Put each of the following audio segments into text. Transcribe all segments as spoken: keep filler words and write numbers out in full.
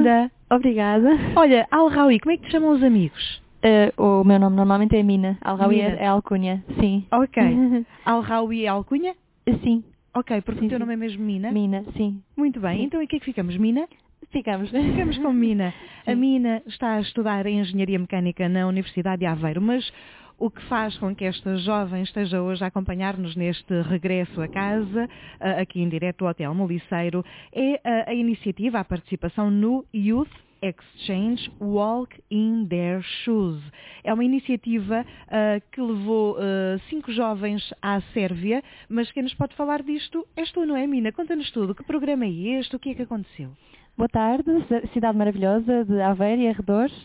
bem-vinda. Obrigada. Olha, Al-Rawi, como é que te chamam os amigos? Uh, o meu nome normalmente é Mina. Al-Rawi Mina. é, é alcunha, sim. Ok. Al-Rawi é alcunha? Sim. Ok, porque Sim, o teu sim. nome é mesmo Mina? Mina, sim. Muito bem, Sim. então em que é que ficamos? Mina? Ficamos. Ficamos com Mina. A Sim. Mina está a estudar Engenharia Mecânica na Universidade de Aveiro, mas o que faz com que esta jovem esteja hoje a acompanhar-nos neste regresso a casa, ah, aqui em direto ao Hotel Moliceiro, é a, a iniciativa, a participação no Youth Exchange Walk in Their Shoes. É uma iniciativa uh, que levou uh, cinco jovens à Sérvia, mas quem nos pode falar disto és tu, não é, Mina? Conta-nos tudo. Que programa é este? O que é que aconteceu? Boa tarde, cidade maravilhosa de Aveiro e arredores.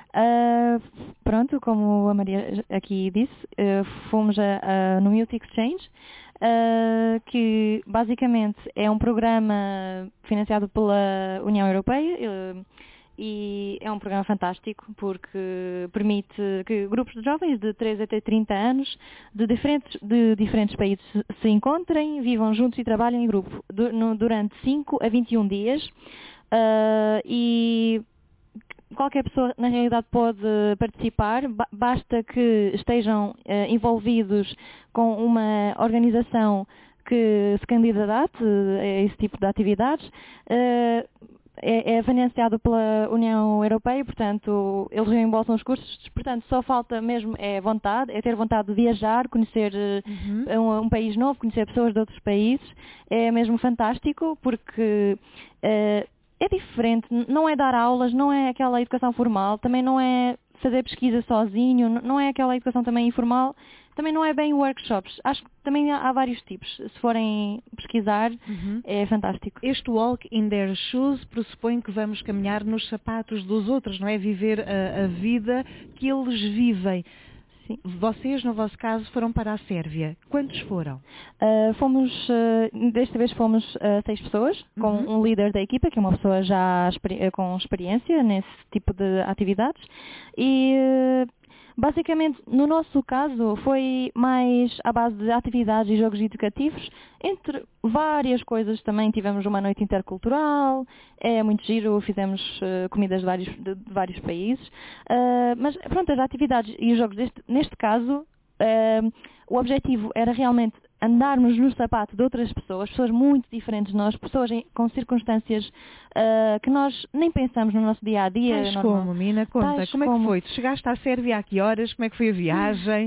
Uh, pronto, como a Maria aqui disse, uh, fomos a, a, no Youth Exchange, uh, que basicamente é um programa financiado pela União Europeia, uh, e é um programa fantástico porque permite que grupos de jovens de treze até trinta anos de diferentes, de diferentes países se encontrem, vivam juntos e trabalhem em grupo durante cinco a vinte e um dias. Uh, e qualquer pessoa na realidade pode participar, basta que estejam uh, envolvidos com uma organização que se candidate a esse tipo de atividades. Uh, É, é financiado pela União Europeia, portanto, eles reembolsam os custos, portanto, só falta mesmo é vontade, é ter vontade de viajar, conhecer Uhum. um, um país novo, conhecer pessoas de outros países. É mesmo fantástico, porque é, é diferente, não é dar aulas, não é aquela educação formal, também não é fazer pesquisa sozinho, não é aquela educação também informal, também não é bem workshops. Acho que também há, há vários tipos. Se forem pesquisar, uhum. é fantástico. Este walk in their shoes pressupõe que vamos caminhar nos sapatos dos outros, não é? Viver a, a vida que eles vivem. Sim. Vocês, no vosso caso, foram para a Sérvia. Quantos foram? Uh, fomos, uh, desta vez fomos uh, seis pessoas, com uhum. um líder da equipa, que é uma pessoa já experi- com experiência nesse tipo de atividades. E uh, basicamente, no nosso caso, foi mais à base de atividades e jogos educativos, entre várias coisas também. Tivemos uma noite intercultural, é muito giro, fizemos uh, comidas de vários, de, de vários países, uh, mas pronto, as atividades e os jogos deste, neste caso, uh, o objetivo era realmente andarmos no sapato de outras pessoas, pessoas muito diferentes de nós, pessoas em, com circunstâncias uh, que nós nem pensamos no nosso dia-a-dia. Tais normal. como, Mina? Conta, Tais como, como é que foi? Tu chegaste à Sérvia a que horas? Como é que foi a viagem?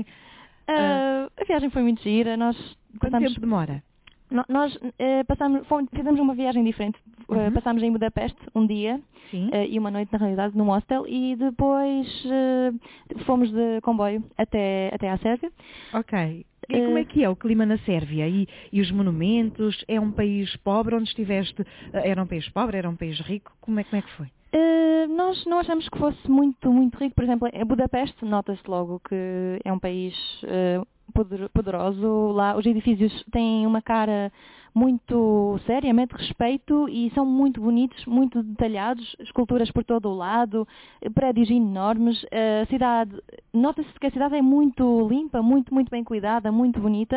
Uh, a viagem foi muito gira. Nós Quanto passamos, tempo demora? no, nós uh, passamos, fomos, fizemos uma viagem diferente. Uh, Uhum. Passámos em Budapeste um dia Sim. uh, e uma noite, na realidade, num hostel, e depois uh, fomos de comboio até, até à Sérvia. Ok. E como é que é o clima na Sérvia? E, e os monumentos? É um país pobre onde estiveste? Era um país pobre? Era um país rico? Como é, como é que foi? Uh, nós não achamos que fosse muito, muito rico. Por exemplo, em Budapeste, nota-se logo que é um país uh, poder, poderoso. Lá os edifícios têm uma cara muito séria, mete respeito e são muito bonitos, muito detalhados, esculturas por todo o lado, prédios enormes. A cidade, nota-se que a cidade é muito limpa, muito, muito bem cuidada, muito bonita.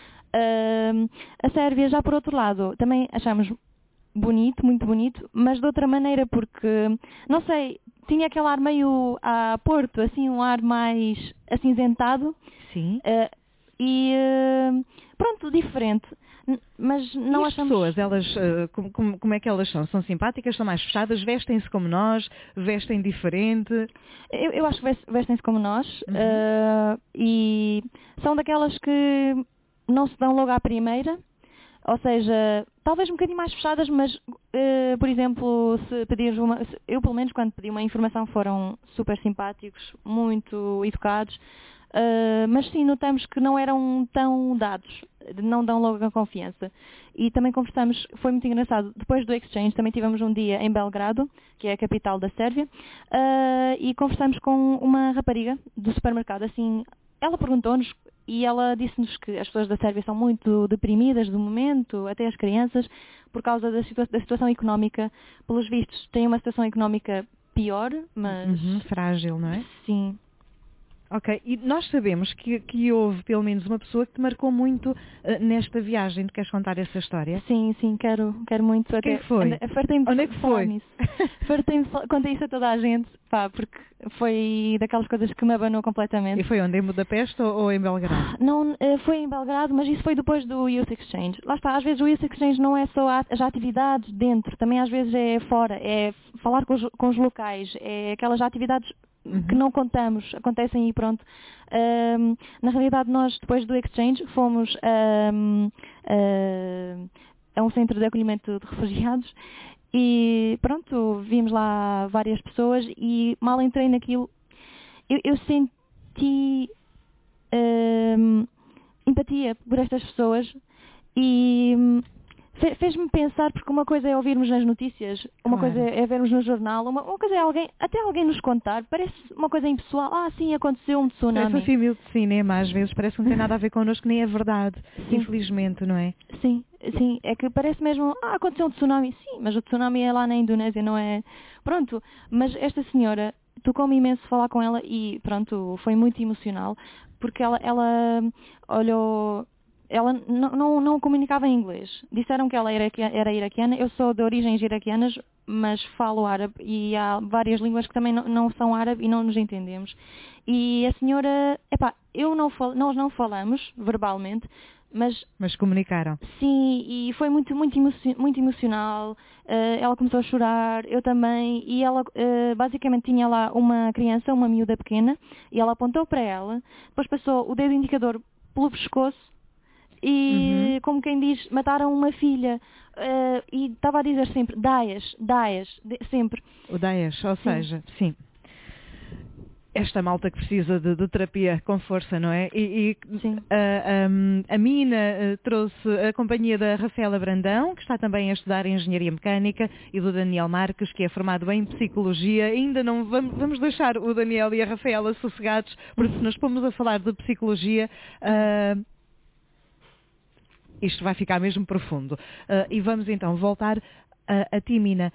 Uh, a Sérvia, já por outro lado, também achamos bonito, muito bonito, mas de outra maneira, porque, não sei, tinha aquele ar meio a Porto, assim, um ar mais acinzentado. Sim. Uh, e, uh, pronto, diferente. Mas não e as achamos... pessoas, elas, uh, como, como, como é que elas são? São simpáticas, são mais fechadas, vestem-se como nós, vestem diferente? Eu, eu acho que vestem-se como nós, uhum. uh, e são daquelas que não se dão logo à primeira. Ou seja, talvez um bocadinho mais fechadas, mas, uh, por exemplo, se pedires uma... Eu, pelo menos, quando pedi uma informação, foram super simpáticos, muito educados, uh, mas sim, notamos que não eram tão dados, não dão logo a confiança. E também conversamos, foi muito engraçado, depois do Exchange, também tivemos um dia em Belgrado, que é a capital da Sérvia, uh, e conversamos com uma rapariga do supermercado, assim, ela perguntou-nos, e ela disse-nos que as pessoas da Sérvia são muito deprimidas do momento, até as crianças, por causa da, situa- da situação económica. Pelos vistos, têm uma situação económica pior, mas... Uhum, frágil, não é? Sim. Ok, e nós sabemos que, que houve pelo menos uma pessoa que te marcou muito uh, nesta viagem. Tu queres contar essa história? Sim, sim, quero, quero muito. Quem até, foi? Fartei-me Onde é de que falar foi? nisso. Fartei-me de falar, contei isso a toda a gente, pá, porque foi daquelas coisas que me abanou completamente. E foi onde? Em Budapeste ou, ou em Belgrado? Não, eh, foi em Belgrado, mas isso foi depois do Youth Exchange. Lá está, às vezes o Youth Exchange não é só as atividades dentro, também às vezes é fora, é falar com os, com os locais, é aquelas atividades Uhum. que não contamos, acontecem e pronto. Um, na realidade nós depois do Exchange fomos um, uh, a um centro de acolhimento de refugiados e pronto, vimos lá várias pessoas e mal entrei naquilo, eu, eu senti um, empatia por estas pessoas e um, fe- fez-me pensar, porque uma coisa é ouvirmos nas notícias, uma Claro. coisa é vermos no jornal, uma, uma coisa é alguém, até alguém nos contar, parece uma coisa impessoal, ah sim, aconteceu um tsunami. Parece um filme de cinema, às vezes parece que não tem nada a ver connosco, nem é verdade, Sim. infelizmente, não é? Sim, sim, é que parece mesmo, ah, aconteceu um tsunami, sim, mas o tsunami é lá na Indonésia, não é? Pronto, mas esta senhora, tocou-me imenso falar com ela e pronto, foi muito emocional, porque ela, ela olhou, ela não, não, não comunicava em inglês, disseram que ela era, era iraquiana, eu sou de origens iraquianas, mas falo árabe e há várias línguas que também não, não são árabe e não nos entendemos. E a senhora, epá, eu não falo, nós não falamos verbalmente, mas Mas comunicaram. sim, e foi muito, muito, emoci- muito emocional, eh, ela começou a chorar, eu também, e ela eh, basicamente tinha lá uma criança, uma miúda pequena, e ela apontou para ela, depois passou o dedo indicador pelo pescoço, e Uhum. como quem diz, mataram uma filha, eh, e estava a dizer sempre, Daesh, Daesh, de- sempre. O Daesh, ou Sim. seja, sim. Esta malta que precisa de, de terapia com força, não é? E, e Sim. a, a, a Mina eh, trouxe a companhia da Rafaela Brandão, que está também a estudar Engenharia Mecânica, e do Daniel Marques, que é formado em Psicologia. Ainda não vamos, vamos deixar o Daniel e a Rafaela sossegados, porque se nos pomos a falar de Psicologia, ah, isto vai ficar mesmo profundo. Ah, e vamos então voltar a, a ti, Mina.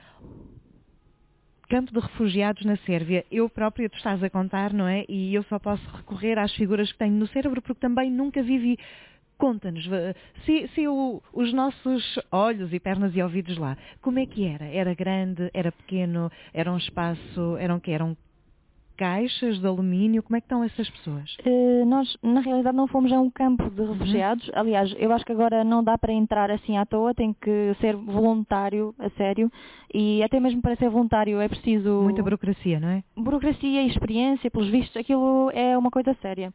Campo de refugiados na Sérvia. Eu própria, tu estás a contar, não é? E eu só posso recorrer às figuras que tenho no cérebro porque também nunca vivi. Conta-nos, se, se o, os nossos olhos e pernas e ouvidos lá, como é que era? Era grande? Era pequeno? Era um espaço? Eram que eram caixas de alumínio? Como é que estão essas pessoas? Uh, nós, na realidade, não fomos a um campo de refugiados. Uhum. Aliás, eu acho que agora não dá para entrar assim à toa, tem que ser voluntário, a sério. E até mesmo para ser voluntário é preciso... Muita burocracia, não é? Burocracia e experiência, pelos vistos, aquilo é uma coisa séria.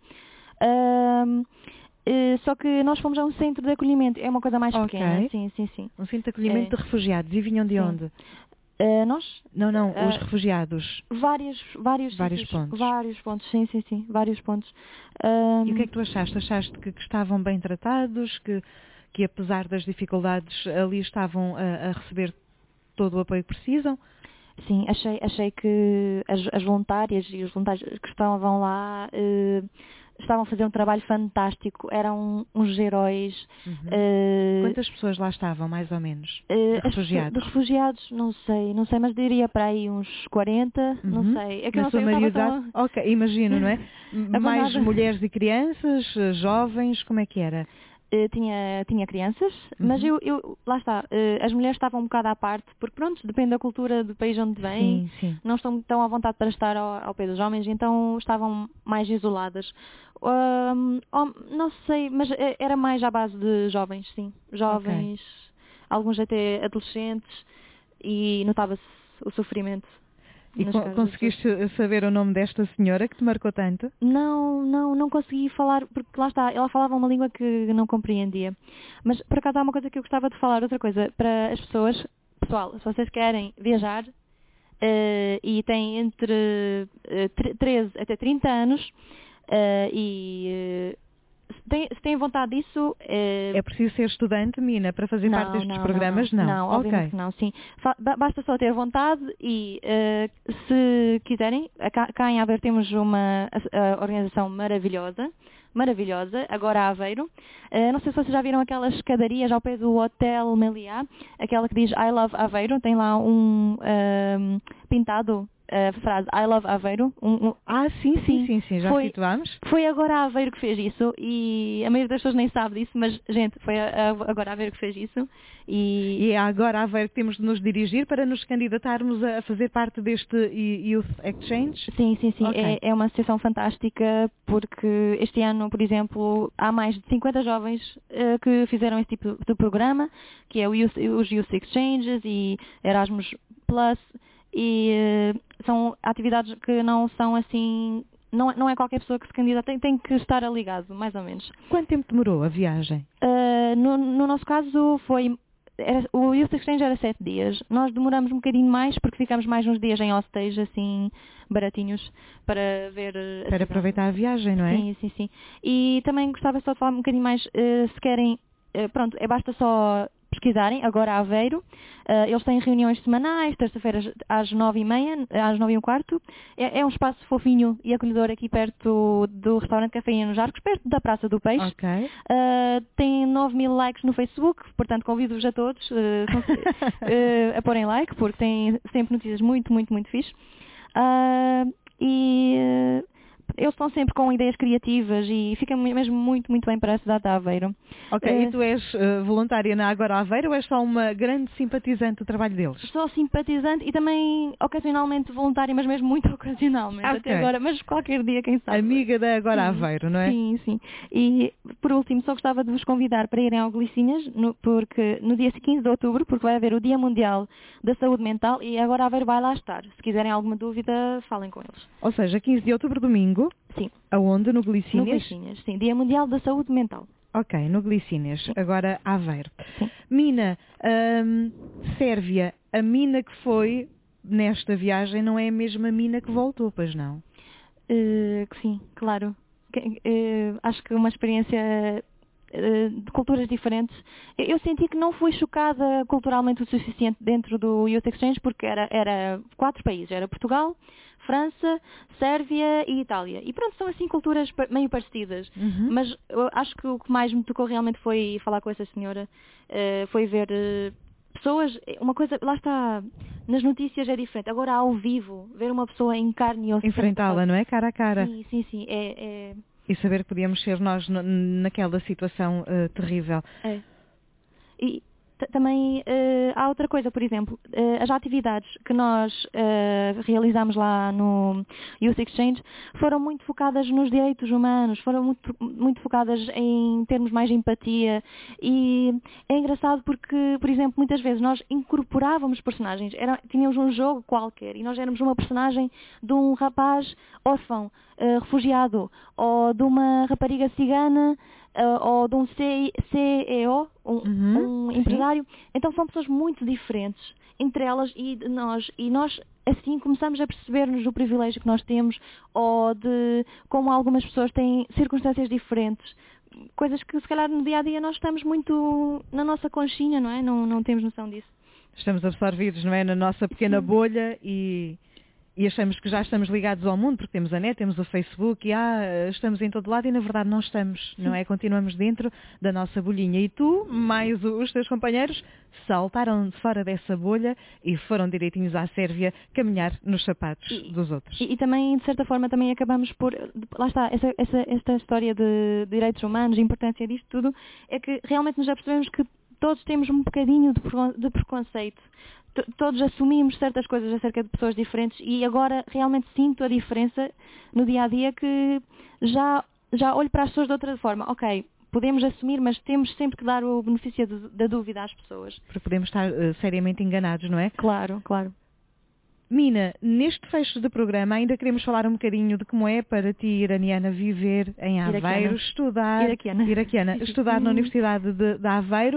Uh, uh, só que nós fomos a um centro de acolhimento, é uma coisa mais okay. pequena. Sim, sim, sim. Um centro de acolhimento é. de refugiados. E vinham de sim. onde? Uh, nós? Não, não, uh, os refugiados. Vários, vários, vários sítios, pontos. Vários pontos, sim, sim, sim, vários pontos. Um... E o que é que tu achaste? Achaste que, que estavam bem tratados, que, que apesar das dificuldades ali estavam a, a receber todo o apoio que precisam? Sim, achei, achei que as, as voluntárias e os voluntários que estavam lá uh, estavam a fazer um trabalho fantástico, eram uns heróis. Uhum. Uh, Quantas pessoas lá estavam, mais ou menos? Uh, de refugiados? De refugiados, não sei, não sei, mas diria para aí uns quarenta, uhum. não sei. É que Na eu não sua sei, maioridade? Tão... Ok, imagino, não é? Mais mulheres e crianças, jovens, como é que era? Uh, tinha, tinha crianças, uhum. mas eu, eu, lá está, uh, as mulheres estavam um bocado à parte, porque pronto, depende da cultura do país onde vêm, sim, sim. não estão tão à vontade para estar ao, ao pé dos homens, então estavam mais isoladas. Um, oh, não sei, mas era mais à base de jovens, sim, jovens, okay. Alguns até adolescentes, e notava-se o sofrimento. E co conseguiste saber o nome desta senhora que te marcou tanto? Não, não, não consegui falar, porque lá está, ela falava uma língua que não compreendia. Mas por acaso há uma coisa que eu gostava de falar, outra coisa, para as pessoas, pessoal, se vocês querem viajar uh, e têm entre uh, treze até trinta anos uh, e uh, se, têm, se têm vontade disso... Uh, é preciso ser estudante, Mina, para fazer não, parte destes não, programas? Não, não, não, não. obviamente okay. que não, sim. Fa basta só ter vontade e, uh, se quiserem, cá, cá em Aveiro temos uma a, a organização maravilhosa, maravilhosa, agora a Aveiro. Uh, não sei se vocês já viram aquelas escadarias ao pé do Hotel Meliá, aquela que diz I Love Aveiro, tem lá um uh, pintado a frase I love Aveiro. Um, um, ah, sim, sim, sim, sim, já foi, situámos. Foi agora a Aveiro que fez isso e a maioria das pessoas nem sabe disso, mas, gente, foi a, a, agora a Aveiro que fez isso. E, e é agora a Aveiro que temos de nos dirigir para nos candidatarmos a fazer parte deste Youth Exchange? Sim, sim, sim. Okay. É, é uma associação fantástica porque este ano, por exemplo, há mais de cinquenta jovens uh, que fizeram esse tipo de programa, que é o Youth, os Youth Exchanges e Erasmus Plus, e uh, são atividades que não são assim, não, não é qualquer pessoa que se candidata, tem, tem que estar ligado, mais ou menos. Quanto tempo demorou a viagem? Uh, no, no nosso caso foi, era, o Youth Exchange era sete dias, nós demoramos um bocadinho mais porque ficamos mais uns dias em hostéis assim baratinhos para ver a para aproveitar a viagem, não é? Sim, sim, sim. E também gostava só de falar um bocadinho mais, uh, se querem, uh, pronto, é basta só pesquisarem, agora a Aveiro, uh, eles têm reuniões semanais, terça-feiras às nove e meia, às nove e um quarto, é, é um espaço fofinho e acolhedor aqui perto do restaurante Café nos Arcos, perto da Praça do Peixe. Okay. Uh, tem nove mil likes no Facebook, portanto convido-vos a todos uh, uh, a porem like, porque tem sempre notícias muito, muito, muito fixe. Uh, e uh, eles estão sempre com ideias criativas e fica mesmo muito, muito bem para a cidade de Aveiro. Ok, uh, e tu és uh, voluntária na Agora Aveiro ou és só uma grande simpatizante do trabalho deles? Sou simpatizante e também ocasionalmente voluntária, mas mesmo muito ocasionalmente, okay. Até agora, mas qualquer dia, quem sabe. Amiga da Agora sim, Aveiro, não é? Sim, sim. E por último, só gostava de vos convidar para irem ao Glicinhas, no, porque no dia quinze de outubro, porque vai haver o Dia Mundial da Saúde Mental e Agora Aveiro vai lá estar. Se quiserem alguma dúvida, falem com eles. Ou seja, quinze de outubro, domingo. Sim. Aonde? No Glicinhas? No Glicinhas, sim. Dia Mundial da Saúde Mental. Ok, no Glicinhas. Sim. Agora Aveiro. Sim. Mina, hum, Sérvia, a Mina que foi nesta viagem não é a mesma Mina que voltou, pois não? Uh, sim, claro. Uh, acho que uma experiência de culturas diferentes. Eu senti que não fui chocada culturalmente o suficiente dentro do Youth Exchange porque era, era quatro países. Era Portugal, França, Sérvia e Itália. E pronto, são assim culturas meio parecidas. Uhum. Mas eu acho que o que mais me tocou realmente foi falar com essa senhora, foi ver pessoas, uma coisa, lá está, nas notícias é diferente. Agora ao vivo, ver uma pessoa em carne e osso. Enfrentá-la, não é? Cara a cara. Sim, sim, sim. É... é... E saber que podíamos ser nós naquela situação uh, terrível. É. E também uh, há outra coisa, por exemplo, uh, as atividades que nós uh, realizamos lá no Youth Exchange foram muito focadas nos direitos humanos, foram muito, muito focadas em termos mais de empatia e é engraçado porque, por exemplo, muitas vezes nós incorporávamos personagens, era, tínhamos um jogo qualquer e nós éramos uma personagem de um rapaz órfão, uh, refugiado, ou de uma rapariga cigana, Uh, ou de um C E O, um, uhum, um empresário. Sim. Então são pessoas muito diferentes entre elas e nós. E nós assim começamos a perceber-nos do privilégio que nós temos ou de como algumas pessoas têm circunstâncias diferentes. Coisas que se calhar no dia a dia nós estamos muito na nossa conchinha, não é? Não, não temos noção disso. Estamos absorvidos, não é? Na nossa pequena Sim. bolha e... E achamos que já estamos ligados ao mundo, porque temos a net, temos o Facebook, e ah, estamos em todo lado e na verdade não estamos, não é? Continuamos dentro da nossa bolhinha. E tu, mais os teus companheiros, saltaram fora dessa bolha e foram direitinhos à Sérvia caminhar nos sapatos e, dos outros. E, e também, de certa forma, também acabamos por... Lá está, essa, essa, esta história de direitos humanos, a importância disto tudo, é que realmente nos apercebemos que todos temos um bocadinho de preconceito. Todos assumimos certas coisas acerca de pessoas diferentes e agora realmente sinto a diferença no dia a dia que já, já olho para as pessoas de outra forma. Ok, podemos assumir, mas temos sempre que dar o benefício da dúvida às pessoas. Porque podemos estar uh, seriamente enganados, não é? Claro, claro. Mina, neste fecho do programa ainda queremos falar um bocadinho de como é para ti, iraniana, viver em Aveiro, Iraquiana. estudar, Iraquiana. Iraquiana, estudar na Universidade de, de Aveiro.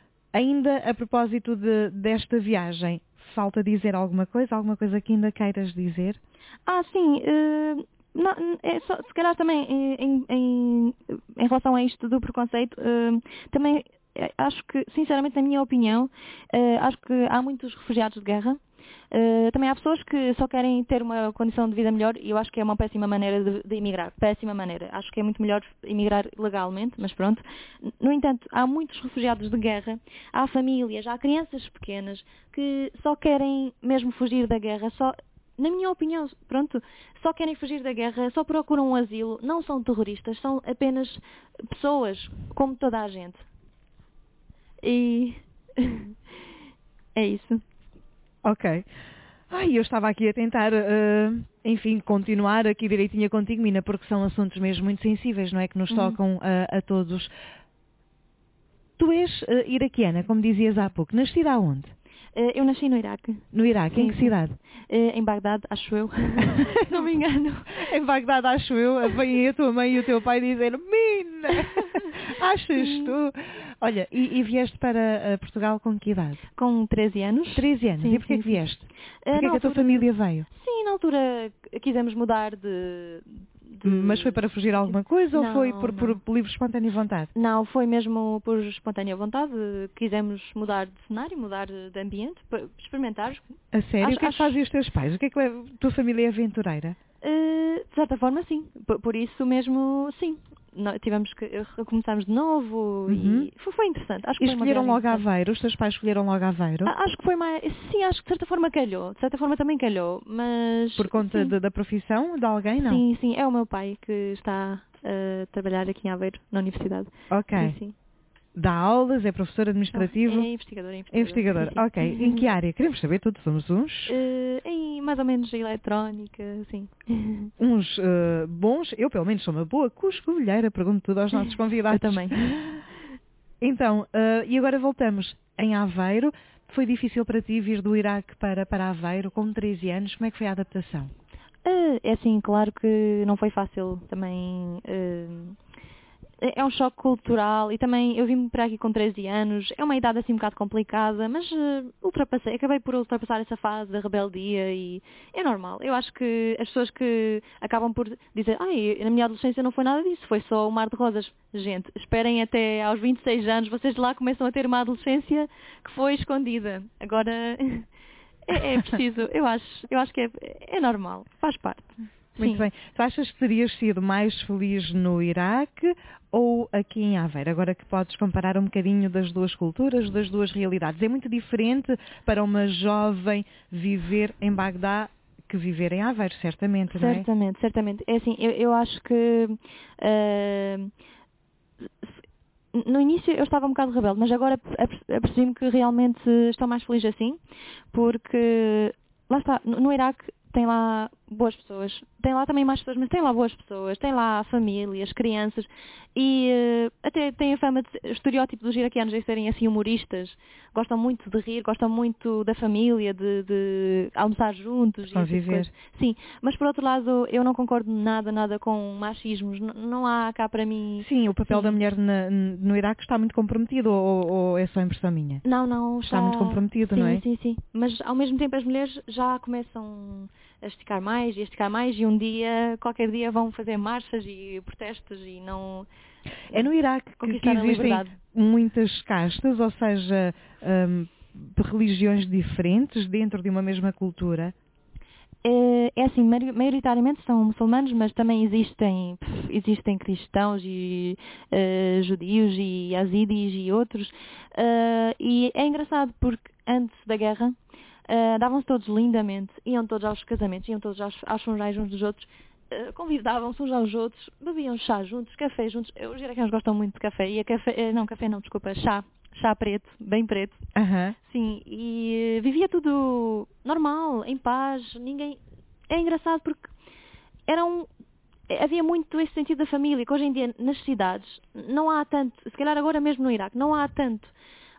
Ainda a propósito de, desta viagem, falta dizer alguma coisa? Alguma coisa que ainda queiras dizer? Ah, sim. Uh, não, é só, se calhar também em, em, em relação a isto do preconceito, uh, também acho que, sinceramente, na minha opinião, uh, acho que há muitos refugiados de guerra. Uh, também há pessoas que só querem ter uma condição de vida melhor e eu acho que é uma péssima maneira de, de emigrar. Péssima maneira. Acho que é muito melhor emigrar legalmente, mas pronto. No entanto, há muitos refugiados de guerra, há famílias, há crianças pequenas que só querem mesmo fugir da guerra, só na minha opinião, pronto, só querem fugir da guerra, só procuram um asilo, não são terroristas, são apenas pessoas, como toda a gente. E é isso. Ok. Ai, eu estava aqui a tentar, uh, enfim, continuar aqui direitinha contigo, Mina, porque são assuntos mesmo muito sensíveis, não é? Que nos Uhum. tocam uh, a todos. Tu és uh, iraquiana, como dizias há pouco. Nascida aonde? Uh, eu nasci no Iraque. No Iraque, Sim, em que sim. cidade? Uh, em Bagdade, acho eu. Não me engano. Em Bagdade, acho eu, vem a tua mãe e o teu pai dizer, Mina, achas Sim. tu? Olha, e, e vieste para uh, Portugal com que idade? Com treze anos. treze anos. Sim, e porquê sim, que sim. vieste? Uh, Porquê na que a tua altura- família veio? Sim, na altura quisemos mudar de... de- Mas foi para fugir a alguma coisa Não, ou foi por, por, não. por livre espontânea vontade? Não, foi mesmo por espontânea vontade. Quisemos mudar de cenário, mudar de ambiente, para experimentar. A sério? Acho- o que é que acho- fazem os teus pais? O que é que leva... A tua família é aventureira? Uh, de certa forma, sim. Por, por isso mesmo, sim. Nós tivemos que recomeçarmos de novo Uhum. e foi, foi interessante. Acho que E foi uma escolheram viagem logo interessante. Aveiro? Os teus pais escolheram logo Aveiro? Ah, Acho que foi mais... Sim, acho que de certa forma calhou. De certa forma também calhou, mas... Por conta sim. de- da profissão de alguém, não? Sim, sim. É o meu pai que está a trabalhar aqui em Aveiro, na universidade. Ok. Sim, sim. Dá aulas, é professor administrativo? É investigador, é investigador. Investigador. Sim, sim. Ok. Em que área? Queremos saber tudo. Somos uns, Eh, em mais ou menos eletrónica, sim. uns eh, bons, eu pelo menos sou uma boa cuscovilheira, pergunto tudo aos nossos convidados. Eu também. Então, eh, e agora voltamos em Aveiro. Foi difícil para ti vir do Iraque para, para Aveiro com treze anos? Como é que foi a adaptação? Eh, É assim, claro que não foi fácil também. eh, É um choque cultural e também eu vim para aqui com treze anos, é uma idade assim um bocado complicada, mas eh, ultrapassei, acabei por ultrapassar essa fase da rebeldia e é normal. Eu acho que as pessoas que acabam por dizer, ai, na minha adolescência não foi nada disso, foi só um mar de rosas. Gente, esperem até aos vinte e seis anos, vocês de lá começam a ter uma adolescência que foi escondida. Agora é, é preciso, eu acho, eu acho que é, é normal, faz parte. Muito Sim. bem. Tu achas que terias sido mais feliz no Iraque ou aqui em Aveiro? Agora que podes comparar um bocadinho das duas culturas, das duas realidades. É muito diferente para uma jovem viver em Bagdá que viver em Aveiro, certamente, não é? Certamente, certamente. É assim, eu, eu acho que eh, no início eu estava um bocado rebelde, mas agora aperce- apercebi-me que realmente estou mais feliz assim, porque lá está, no, no Iraque tem lá boas pessoas, tem lá também mais pessoas, mas tem lá boas pessoas, tem lá famílias, crianças e eh, até tem a fama de ser- o estereótipo dos iraquianos de serem assim humoristas, gostam muito de rir, gostam muito da família, de, de almoçar juntos e essas Conviver. coisas. Sim, mas por outro lado eu não concordo nada, nada com machismos, N- não há cá para mim... Sim, o papel Sim. da mulher na- no Iraque está muito comprometido ou, ou é só impressão minha? Não, não, Está muito comprometido, sim, não é? Sim, sim, mas ao mesmo tempo as mulheres já começam a esticar mais e a esticar mais e um dia, qualquer dia vão fazer marchas e protestos e não... É no Iraque que, que Conquistar a existem liberdade. muitas castas, ou seja, hum, de religiões diferentes dentro de uma mesma cultura? É, é assim, mari- maioritariamente são muçulmanos, mas também existem, pff, existem cristãos e eh, judeus e yazidis e outros. Eh, e é engraçado porque antes da guerra eh, davam-se todos lindamente, iam todos aos casamentos, iam todos aos, aos funerais uns dos outros, eh, convidavam-se uns aos outros, bebiam chá juntos, café juntos. Os iraquianos gostam muito de café, e a café, eh, não, café não, desculpa, chá. Chá preto, bem preto. Aham. Sim, e eh, vivia tudo normal, em paz, ninguém... É engraçado porque era um... havia muito esse sentido da família, que hoje em dia nas cidades não há tanto, se calhar agora mesmo no Iraque, não há tanto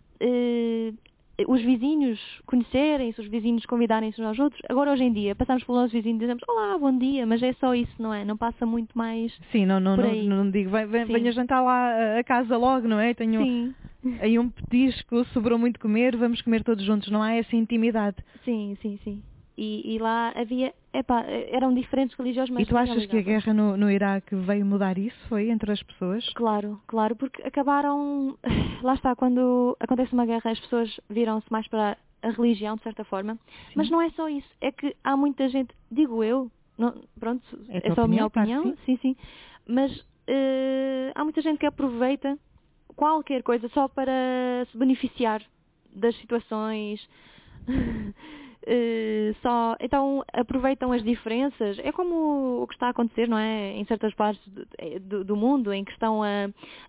eh, os vizinhos conhecerem-se, os vizinhos convidarem-se uns aos outros. Agora hoje em dia passamos pelo nosso vizinho e dizemos olá, bom dia, mas é só isso, não é? Não passa muito mais Sim, não, não, por não, aí. não digo, vem- vem- Sim. venha jantar lá a casa logo, não é? Tenho Sim, aí um petisco, sobrou muito comer, vamos comer todos juntos, não há essa intimidade. sim, sim, sim. E, e lá havia, epá, eram diferentes religiões, mas E tu achas que a realizavam. guerra no, no Iraque veio mudar isso, foi, entre as pessoas? Claro, claro, porque acabaram, lá está, quando acontece uma guerra as pessoas viram-se mais para a religião, de certa forma, mas não é só isso, é que há muita gente, digo eu, não, pronto, É a é, tua só a minha opinião, claro opinião, que sim, sim, mas eh, há muita gente que aproveita qualquer coisa só para se beneficiar das situações Uh, só, então aproveitam as diferenças. É como o que está a acontecer, não é? Em certas partes do, do, do mundo em que estão a,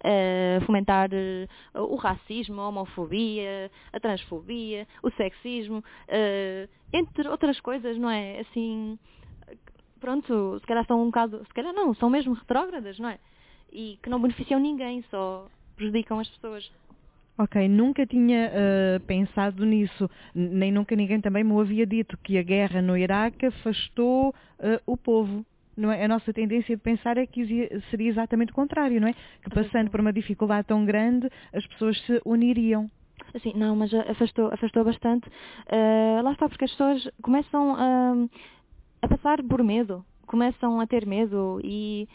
a fomentar uh, o racismo, a homofobia, a transfobia, o sexismo, uh, entre outras coisas, não é? Assim, pronto, se calhar são um bocado, se calhar não, são mesmo retrógradas, não é? E que não beneficiam ninguém, só prejudicam as pessoas. Ok, nunca tinha uh, pensado nisso, nem nunca ninguém também me havia dito que a guerra no Iraque afastou uh, o povo. Não é? A nossa tendência de pensar é que seria exatamente o contrário, não é? Que passando por uma dificuldade tão grande, as pessoas se uniriam. Assim, não, mas afastou, afastou bastante. Uh, lá está, porque as pessoas começam uh, a passar por medo, começam a ter medo e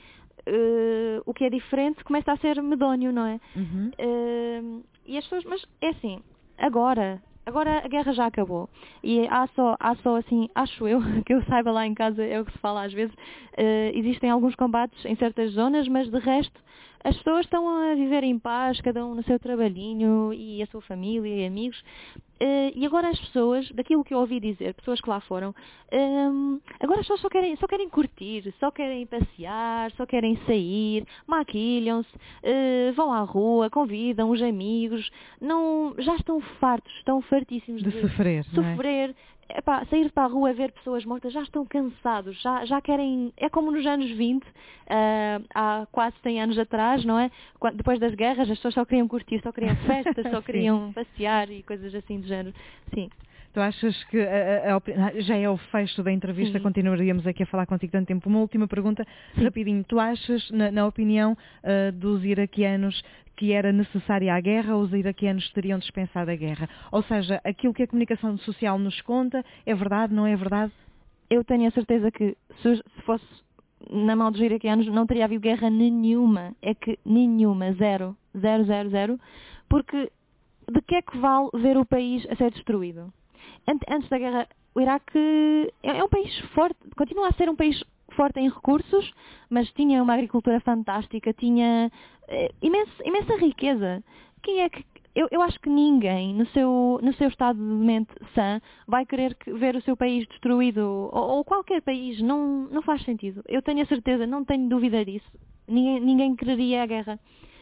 uh, o que é diferente começa a ser medonho, não é? Uhum. Uh, e as pessoas, mas é assim, agora, agora a guerra já acabou e há só, há só assim, acho eu, que eu saiba lá em casa, é o que se fala às vezes, uh, existem alguns combates em certas zonas, mas de resto as pessoas estão a viver em paz, cada um no seu trabalhinho e a sua família e amigos. Uh, e agora as pessoas, daquilo que eu ouvi dizer, pessoas que lá foram, um, agora as pessoas só querem, só querem curtir, só querem passear, só querem sair, maquilham-se, uh, vão à rua, convidam os amigos, não, já estão fartos, estão fartíssimos de, de sofrer. sofrer. Não é? Epá, sair para a rua, ver pessoas mortas, já estão cansados, já, já querem, é como nos anos vinte, uh, há quase cem anos atrás, não é? Quando, depois das guerras as pessoas só queriam curtir, só queriam festas, só queriam passear e coisas assim do género, sim. Tu achas que a, a, a, já é o fecho da entrevista, sim. Continuaríamos aqui a falar contigo tanto tempo. Uma última pergunta, sim. Rapidinho. Tu achas, na, na opinião uh, dos iraquianos, que era necessária a guerra ou os iraquianos teriam dispensado a guerra? Ou seja, aquilo que a comunicação social nos conta é verdade, não é verdade? Eu tenho a certeza que se, se fosse na mão dos iraquianos não teria havido guerra nenhuma. É que nenhuma, zero, zero, zero, zero. Porque de que é que vale ver o país a ser destruído? Antes da guerra, o Iraque é um país forte, continua a ser um país forte em recursos, mas tinha uma agricultura fantástica, tinha é, imensa, imensa riqueza. Quem é que, eu, eu acho que ninguém, no seu, no seu estado de mente sã, vai querer que, ver o seu país destruído, ou, ou qualquer país, não, não faz sentido. Eu tenho a certeza, não tenho dúvida disso. Ninguém, ninguém quereria a guerra.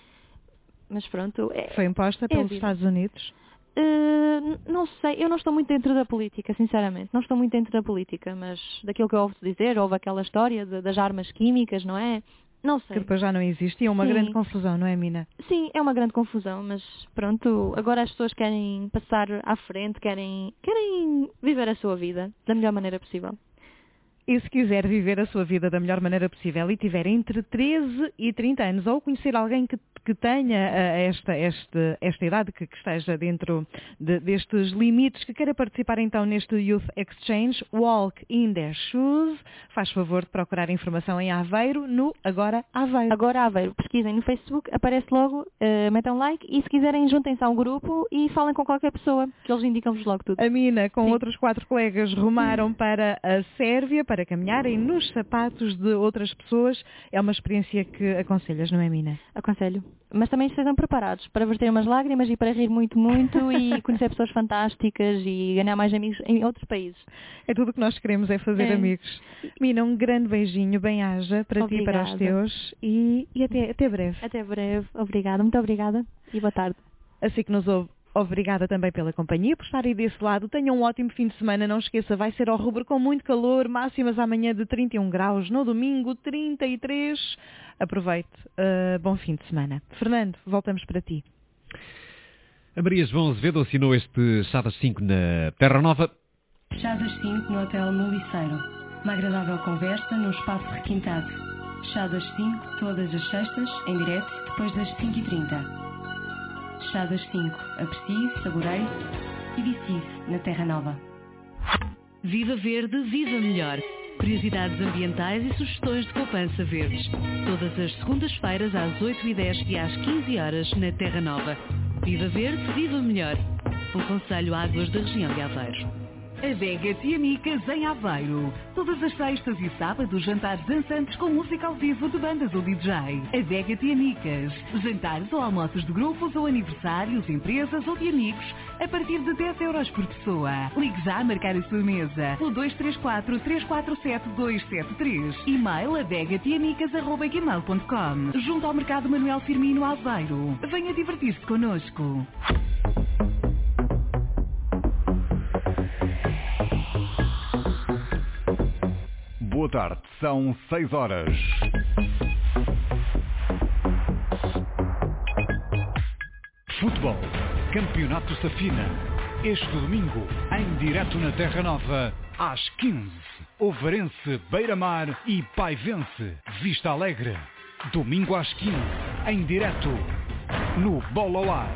Mas pronto. É, foi imposta pelos é Estados Unidos? Uh, não sei, eu não estou muito dentro da política, sinceramente, não estou muito dentro da política, mas daquilo que eu ouvo dizer, houve aquela história de, das armas químicas, não é? Não sei. Que depois já não existe e é uma Sim. grande confusão, não é, Mina? Sim, é uma grande confusão, mas pronto, agora as pessoas querem passar à frente, querem, querem viver a sua vida da melhor maneira possível. E se quiser viver a sua vida da melhor maneira possível e tiver entre treze e trinta anos, ou conhecer alguém que, que tenha uh, esta, esta, esta idade, que, que esteja dentro de, destes limites, que queira participar então neste Youth Exchange, Walk in Their Shoes, faz favor de procurar informação em Aveiro, no Agora Aveiro. Agora Aveiro, pesquisem no Facebook, aparece logo, uh, metam like e se quiserem juntem-se a um grupo e falem com qualquer pessoa, que eles indicam-vos logo tudo. A Mina, com Sim. outros quatro colegas, rumaram para a Sérvia, para caminharem nos sapatos de outras pessoas. É uma experiência que aconselhas, não é, Mina? Aconselho. Mas também estejam preparados para verter umas lágrimas e para rir muito, muito e conhecer pessoas fantásticas e ganhar mais amigos em outros países. É tudo o que nós queremos, é fazer é. amigos. Mina, um grande beijinho, bem-aja para obrigada. ti e para os teus e, e até, até breve. Até breve. Obrigada. Muito obrigada e boa tarde. Assim que nos ouve. Obrigada também pela companhia, por estarem desse lado. Tenham um ótimo fim de semana. Não esqueça, vai ser ao rubro com muito calor, máximas amanhã de trinta e um graus, no domingo trinta e três. Aproveite. Uh, bom fim de semana. Fernando, voltamos para ti. A Maria João Azevedo assinou este Chá das cinco na Terra Nova. Chá das cinco no Hotel Muliceiro. Uma agradável conversa num espaço requintado. Chá das cinco todas as sextas, em direto, depois das cinco e trinta. Chá das cinco. Aprecie, saboreie e vicie-se na Terra Nova. Viva Verde, viva melhor. Curiosidades ambientais e sugestões de poupança verdes. Todas as segundas-feiras às oito e dez e às quinze horas na Terra Nova. Viva Verde, viva melhor. Um conselho Águas da região de Aveiro. A Vega Tia Micas em Aveiro. Todas as sextas e sábados, jantares dançantes com música ao vivo de bandas ou D J. A Vega Tia Micas. Jantares ou almoços de grupos ou aniversários, empresas ou de amigos a partir de dez euros por pessoa. Ligue já a marcar a sua mesa no dois três quatro, três quatro sete, dois sete três. E-mail a vega tia micas arroba gmail ponto com. Junto ao Mercado Manuel Firmino Aveiro. Venha divertir-se connosco. Boa tarde, são seis horas. Futebol, Campeonato Safina. Este domingo, em direto na Terra Nova, às quinze. Ovarense, Beira-Mar e Paivense, Vista Alegre. Domingo às quinze, em direto, no Bola ao Ar.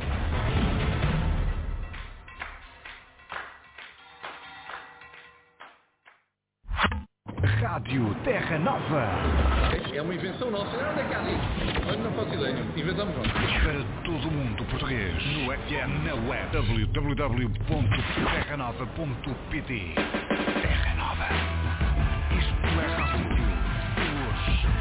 Rádio Terra Nova. É uma invenção nossa. Onde é que há disso? Olha, não faço ideia. Inventamos nós. Para todo o mundo português. No F M, na web. w w w ponto terra nova ponto p t. Terra Nova. Isto é rádio. Hoje.